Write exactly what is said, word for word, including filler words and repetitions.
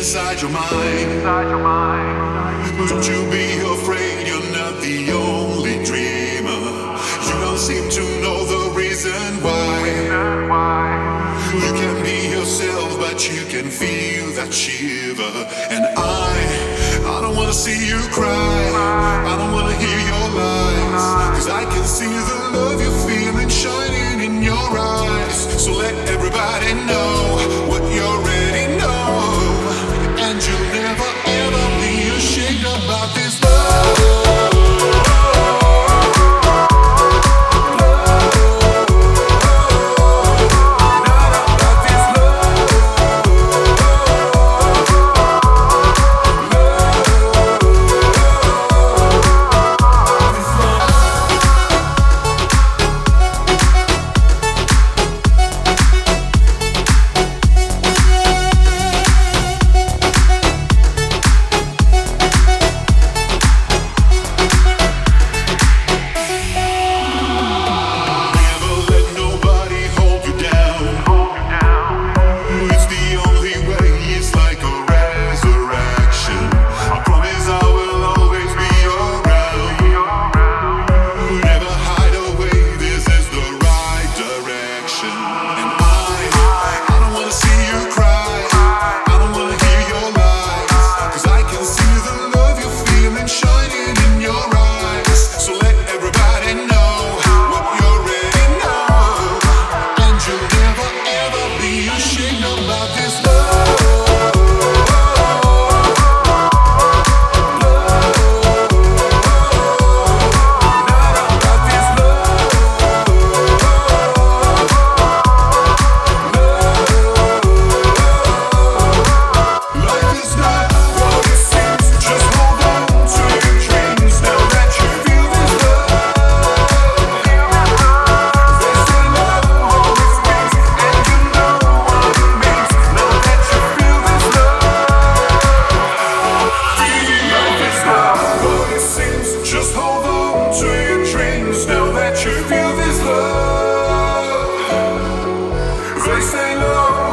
inside your mind. Don't you be afraid, you're not the only dreamer. You don't seem to know the reason why. You can be yourself, but you can feel that shiver. And I, I don't wanna see you cry. I don't wanna hear your lies, 'cause I can see the love you're feeling shining in your eyes. So let everybody know what you already know. And you'll never ever be ashamed about this love. They say love.